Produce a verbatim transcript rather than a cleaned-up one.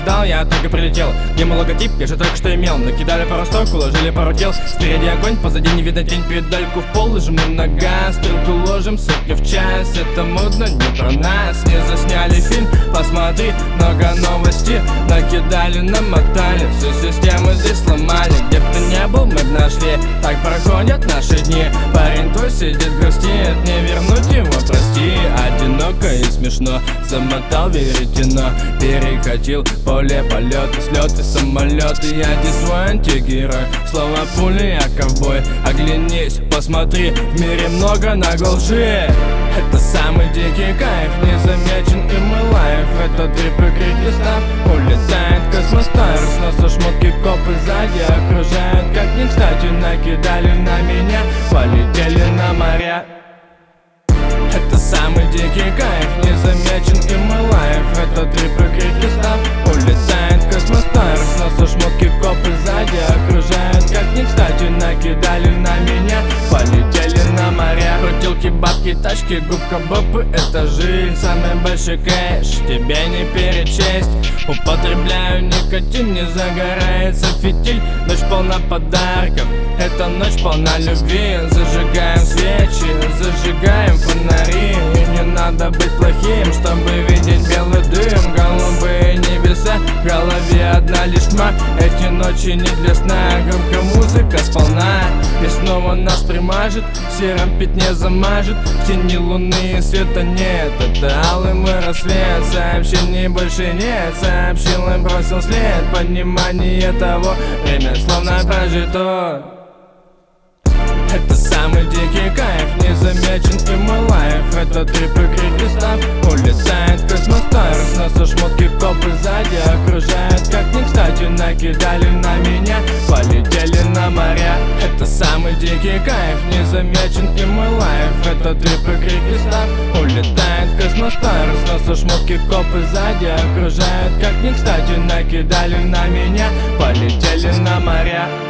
ожидал, я только прилетел. Ему логотип, я же только что имел. Накидали пару строк, уложили пару тел. Спереди огонь, позади не видно тень. Педальку в пол и жму на газ. Стрелку ложим, сотню в час. Это модно, не про нас. Не засняли фильм, посмотри, много новостей. Накидали, намотали, всю систему здесь сломали. Где бы ты не был, мы б нашли. Так проходят наши дни. Парень твой сидит, грустит, не вернуть его, прости. Одиноко и смешно, замотал веретено. Перекатил поле полета, слеты, самолеты. Я здесь свой антигерой, словно пули, я ковбой. Оглянись, посмотри, в мире много наглой лжи. Это самый дикий кайф, незамечен и мы лайф. Это трипы, крики, став, улетает космостар. С носа шмотки, копы сзади окружают, как не кстати. Накидали на меня, полетели на моря. Это самый дикий кайф, незамечен и мы лайф. Это трипы, крики, став, улетает космостар. С носа шмотки, копы сзади окружают, как не кстати. Накидали на меня, полетели на моря. Крутилки, бабки, тачки, губка Бобы, это жизнь. Самый большой кэш, тебе не перечесть. Употребляю никотин, не загорается фитиль. Ночь полна подарков, эта ночь полна любви. Зажигаем свечи, зажигаем фонари. И не надо быть плохим, чтобы видеть белый дым. Голубые небеса, в голове одна лишь тьма. Эти ночи не для сна, громко музыка сполна. И снова нас примажет, в сером пятне замажет. В тени луны света нет, это алый мой рассвет. Сообщений больше нет, сообщил и бросил след. Понимание того, время словно прожито. Это самый дикий кайф, незамечен и мой лайф. Это трипы, крики, став, улетает космостар. С носа шмотки, копы сзади окружают, как не кстати. Накидали на меня, полетели на моря. Это самый дикий кайф, незамечен и мой лайф. Это трипы, крики, став, улетает космостар. С носа шмотки, копы сзади окружают, как не кстати. Накидали на меня, полетели на моря.